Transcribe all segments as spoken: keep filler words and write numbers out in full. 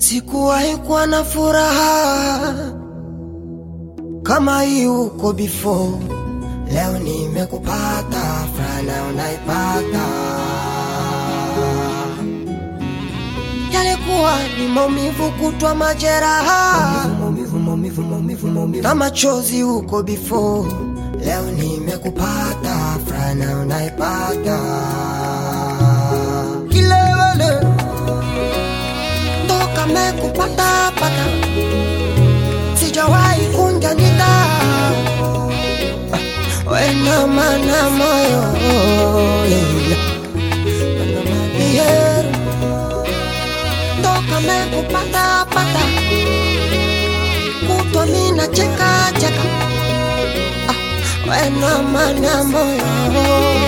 Sikuwahi kuwa na furaha kama hii uko before. Leo nimekupata, furaha nayo naipata. Yalikuwa ni maumivu kutwa majeraha, maumivu, maumivu, maumivu, maumivu kama chozi uko before. Leo nimekupata, furaha nayo naipata. Kilele toka mekupata pata, sijawahi kunja nita wena mana moyo yeah. Toka mekupata pata, kutwa mina cheka cheka wena mana moyo.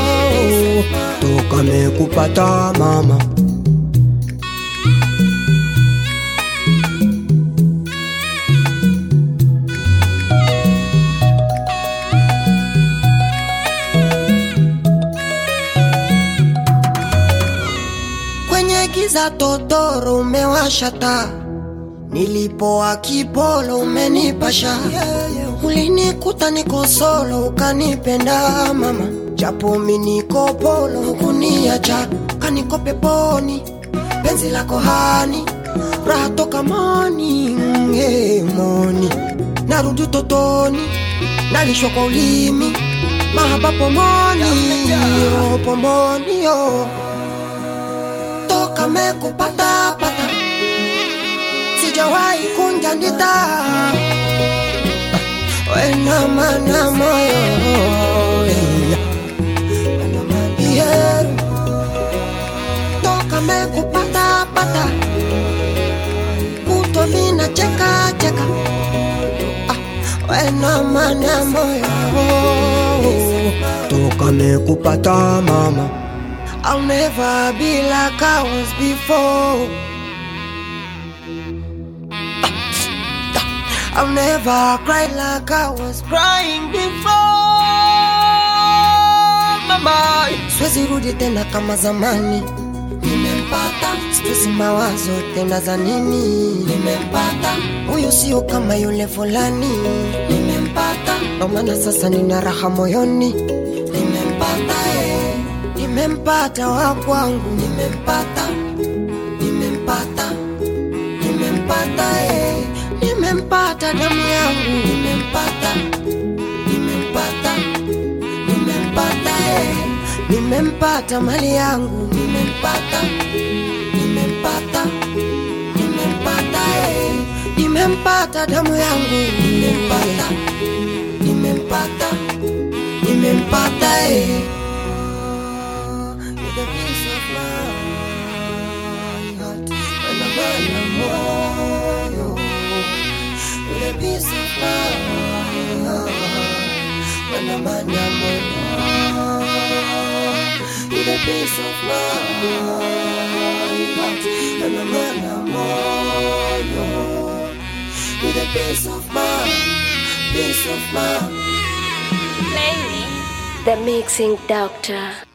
Toka mekupata mama, giza totoro umewasha taa, nilipoa kipolo umenipasha. Ulinikuta niko solo ukanipenda mama, japo mimi niko polo hukuniacha. Kaniko peponi penzi lako hani, raha toka morning hey morning. Narudi totoni nalishwa kwa ulimi, mahaba pomoni oh pomoni oh. Toka mekupata pata, sijawahi kunja ndita wena mana moyo yeah. Toka mekupata pata, kutwa mina cheka cheka wena mana moyo. Toka mekupata mama, I'll never be like I was before. I'll never cry like I was crying before. Mama, siwezi rudi tena kama zamani. Nimempata, stress mawazo tena za nini. Nimempata, huyu sio kama yule fulani. Nimempata, ndo maana sasa nina raha moyoni. Nimempata eh. Nimempata wa kwangu, nimempata, nimempata, nimempata eh. Nimempata damu yangu, nimempata, nimempata, nimempata eh. Nimempata mali yangu, nimempata, nimempata, nimempata eh. Nimempata damu yangu, nimempata, nimempata, nimempata eh. The peace of my heart, when I'm on the moyo. The peace of my heart, when I'm on the moyo. The peace of my heart, when I'm on the moyo. The peace of my, peace of my. The Mixing Doctor.